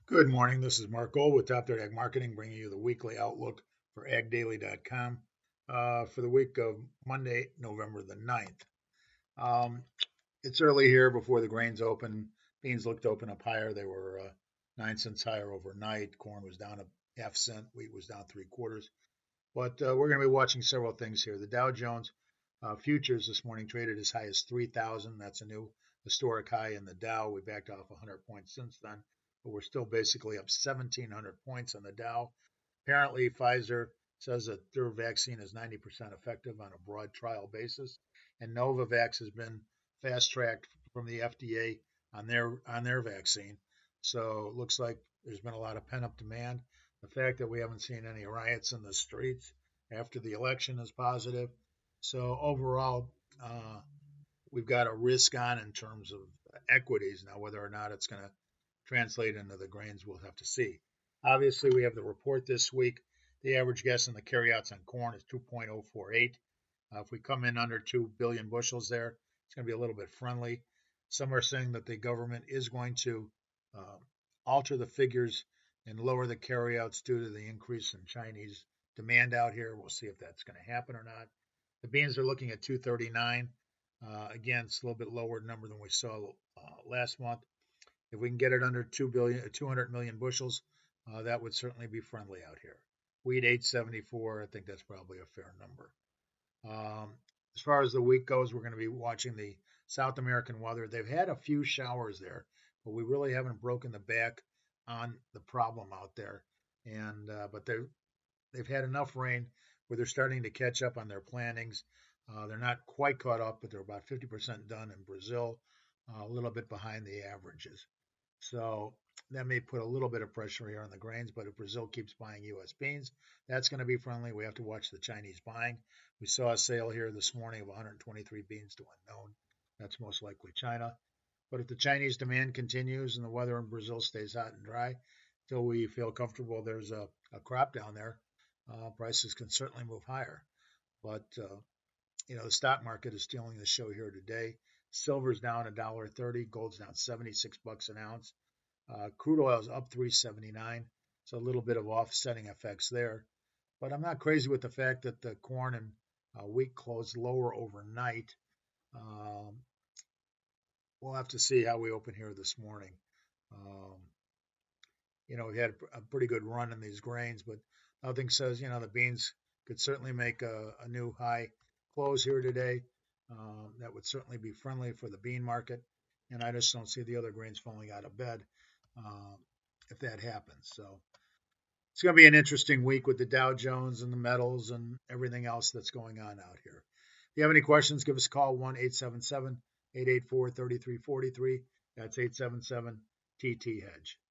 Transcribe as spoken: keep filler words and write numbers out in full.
Good morning. This is Mark Gold with Top Third Ag Marketing, bringing you the weekly outlook for ag daily dot com uh, for the week of Monday, November the ninth. Um, it's early here before the grains open. Beans looked to open up higher. They were uh, nine cents higher overnight. Corn was down a half cent. Wheat was down three quarters. But uh, we're going to be watching several things here. The Dow Jones uh, futures this morning traded as high as three thousand. That's a new historic high in the Dow. We backed off one hundred points since then, but we're still basically up seventeen hundred points on the Dow. Apparently, Pfizer says that their vaccine is ninety percent effective on a broad trial basis, and Novavax has been fast tracked from the F D A on their on their vaccine. So it looks like there's been a lot of pent up demand. The fact that we haven't seen any riots in the streets after the election is positive. So overall, uh, we've got a risk on in terms of equities. Now, whether or not it's going to translate into the grains, we'll have to see. Obviously, we have the report this week. The average guess in the carryouts on corn is two point oh four eight. Uh, if we come in under two billion bushels there, it's going to be a little bit friendly. Some are saying that the government is going to uh, alter the figures and lower the carryouts due to the increase in Chinese demand out here. We'll see if that's going to happen or not. The beans are looking at two thirty-nine. Uh, again, it's a little bit lower number than we saw uh, last month. If we can get it under two billion, two hundred million bushels, uh, that would certainly be friendly out here. Wheat eight seventy-four. I think that's probably a fair number. Um, as far as the week goes, we're going to be watching the South American weather. They've had a few showers there, but we really haven't broken the back on the problem out there. And uh, but they they've had enough rain where they're starting to catch up on their plantings. Uh, they're not quite caught up, but they're about fifty percent done in Brazil, uh, a little bit behind the averages. So that may put a little bit of pressure here on the grains, but if Brazil keeps buying U S beans, that's going to be friendly. We have to watch the Chinese buying. We saw a sale here this morning of one hundred twenty-three beans to unknown. That's most likely China. But if the Chinese demand continues and the weather in Brazil stays hot and dry, till we feel comfortable there's a, a crop down there, uh, prices can certainly move higher. But uh, you know, the stock market is stealing the show here today. Silver's down a dollar thirty, gold's down seventy-six bucks an ounce. Uh, crude oil is up three seventy-nine, so a little bit of offsetting effects there. But I'm not crazy with the fact that the corn and uh, wheat closed lower overnight. Um, we'll have to see how we open here this morning. Um, you know, we had a pretty good run in these grains, but nothing says, you know, the beans could certainly make a, a new high close here today. Um, that would certainly be friendly for the bean market. And I just don't see the other grains falling out of bed uh, if that happens. So it's going to be an interesting week with the Dow Jones and the metals and everything else that's going on out here. If you have any questions, give us a call one eight seven seven, eight eight four, three three four three. That's eight seven seven T T Hedge.